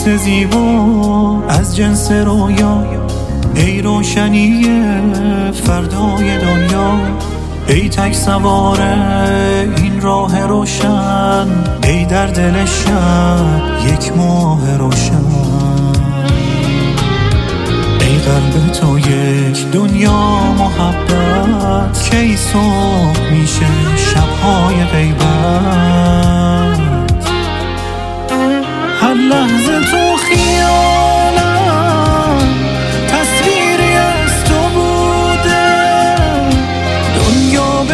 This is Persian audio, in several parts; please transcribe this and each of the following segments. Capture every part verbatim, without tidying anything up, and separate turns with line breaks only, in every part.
عروس زیبا از جنس رویا، ای روشنی فردای دنیا، ای تک سوار این راه روشن، ای در دل شب یک ماه روشن، ای قلب تو یک دنیا محبت، کی صبح میشه شبهای غیبت، هر لحظه تو خیالم تصویری از تو بوده، دنیا به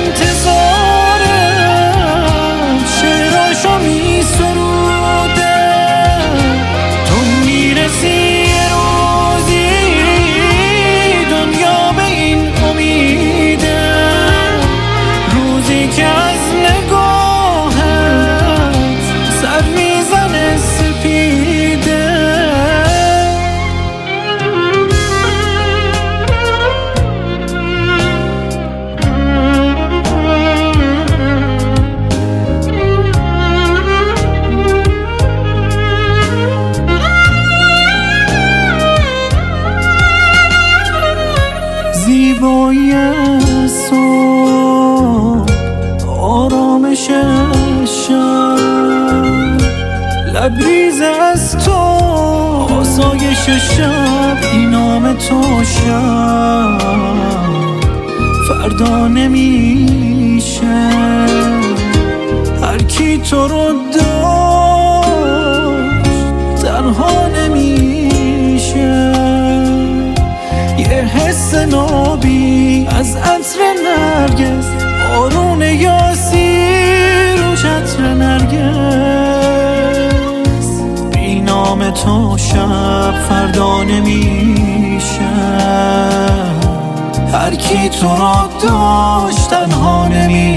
انتظارت شعراشو می سروده، تو میرسی یه روزی دنیا به این امیده، روزی که از نگاهت سر میزنه سپیده. زیبایی صبح، آرامش شب، لبریز از تو آسایش شب، این نام تو شب فردا نمیشه، هر کی تو رو داشت تنها نمیشه، یه حس نابی از عطر نرگس، بارون یاسی رو چتر نرگس، بی نام تو شب فردا نمیشه، هر کی تو را داشت تنها نمیشه.